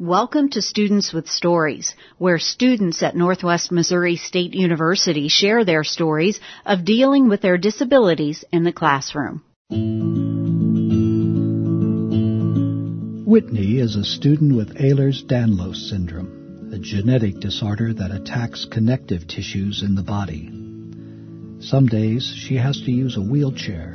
Welcome to Students with Stories, where students at Northwest Missouri State University share their stories of dealing with their disabilities in the classroom. Whitney is a student with Ehlers-Danlos syndrome, a genetic disorder that attacks connective tissues in the body. Some days she has to use a wheelchair.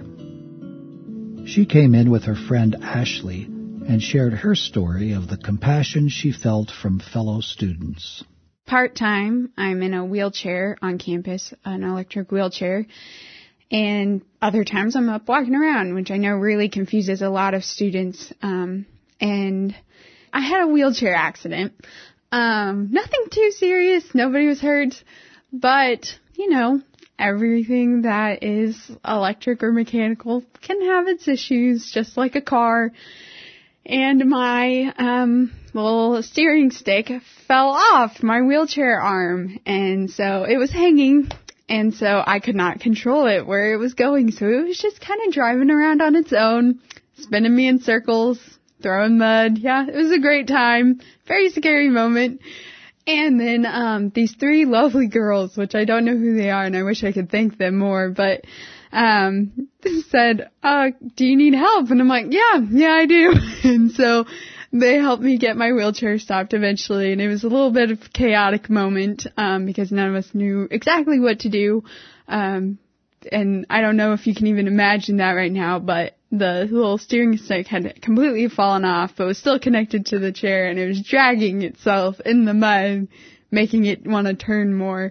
She came in with her friend Ashley and shared her story of the compassion she felt from fellow students. Part-time, I'm in a wheelchair on campus, an electric wheelchair, and other times I'm up walking around, which I know really confuses a lot of students. And I had a wheelchair accident. Nothing too serious, nobody was hurt, but, everything that is electric or mechanical can have its issues, just like a car. And my little steering stick fell off my wheelchair arm, and so it was hanging, and so I could not control it where it was going, so it was just kind of driving around on its own, spinning me in circles, throwing mud. Yeah, it was a great time. Very scary moment. And then these three lovely girls, which I don't know who they are, and I wish I could thank them more, but said, do you need help? And I'm like, yeah, I do. And so they helped me get my wheelchair stopped eventually. And it was a little bit of a chaotic moment, because none of us knew exactly what to do. And I don't know if you can even imagine that right now, but the little steering stick had completely fallen off, but was still connected to the chair, and it was dragging itself in the mud, making it want to turn more.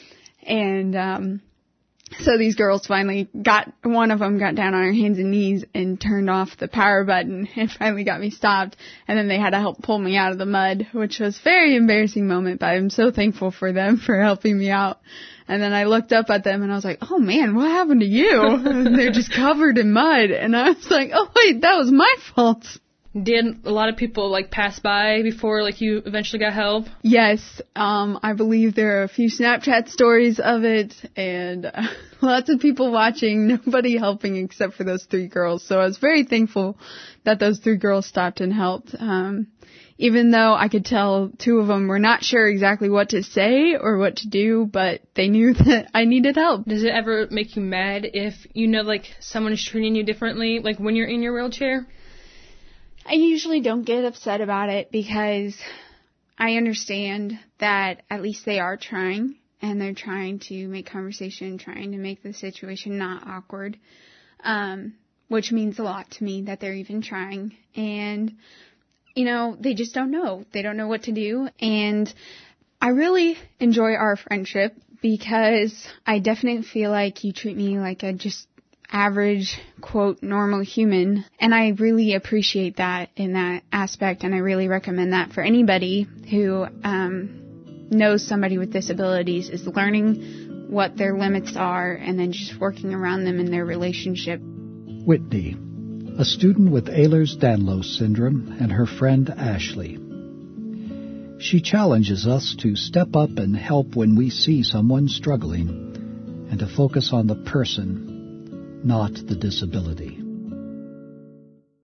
And, so these girls finally one of them got down on her hands and knees and turned off the power button and finally got me stopped. And then they had to help pull me out of the mud, which was a very embarrassing moment, but I'm so thankful for them for helping me out. And then I looked up at them and I was like, oh man, what happened to you? And they're just covered in mud. And I was like, oh wait, that was my fault. Did a lot of people pass by before you eventually got help? Yes, I believe there are a few Snapchat stories of it, and lots of people watching, nobody helping except for those three girls. So I was very thankful that those three girls stopped and helped. Even though I could tell two of them were not sure exactly what to say or what to do, but they knew that I needed help. Does it ever make you mad if someone is treating you differently, when you're in your wheelchair? I usually don't get upset about it because I understand that at least they are trying, and they're trying to make conversation, trying to make the situation not awkward, which means a lot to me that they're even trying. And, they just don't know. They don't know what to do. And I really enjoy our friendship because I definitely feel like you treat me like a just average, quote, normal human. And I really appreciate that in that aspect, and I really recommend that for anybody who knows somebody with disabilities, is learning what their limits are and then just working around them in their relationship. Whitney, a student with Ehlers-Danlos syndrome, and her friend Ashley. She challenges us to step up and help when we see someone struggling, and to focus on the person, not the disability.